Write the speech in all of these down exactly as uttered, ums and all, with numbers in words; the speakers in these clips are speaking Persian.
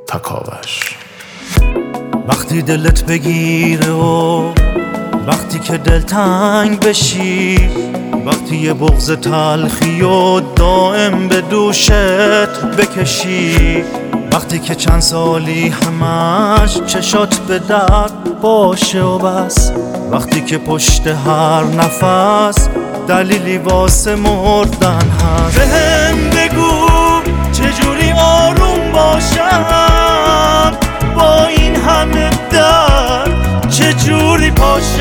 تکاوش. وقتی دلت بگیره و وقتی که دلتنگ بشی، وقتی یه بغض تلخی و دائم به دوشت بکشی، وقتی که چند سالی همش چشات به درد باشه و بس، وقتی که پشت هر نفس دلیلی واسه مردن هست. بهم بگو چجوری آروم باشم با این همه درد، چجوری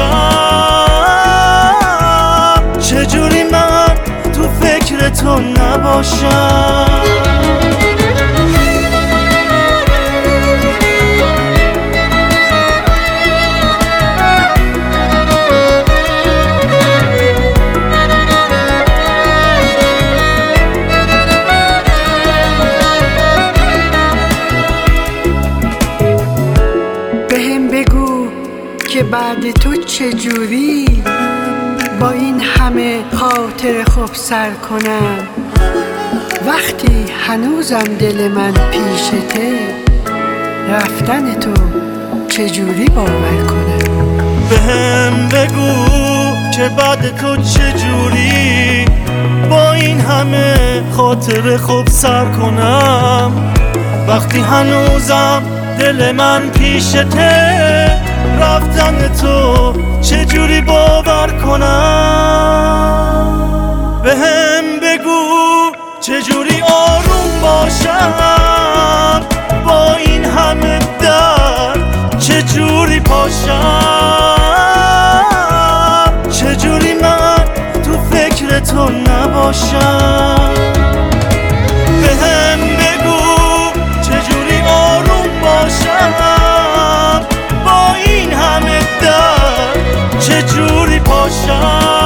پاشم، چجوری من تو فکر تو نباشم. که بعد تو چجوری با این همه خاطر خوب سر کنم، وقتی هنوزم دل من پیشته، رفتن تو چجوری باور کنم. بهم بگو که بعد تو چجوری با این همه خاطر خوب سر کنم، وقتی هنوزم دل من پیشته، رفتن تو چجوری باور کنم. بهم بگو چجوری آروم باشم با این همه درد، چجوری پاشم، چجوری من تو فکر تو نباشم. بهم بگو چجوری آروم باشم با این همه درد، چجوری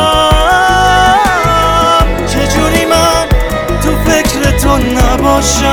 پاشم، چجوری من تو فکر تو نباشم.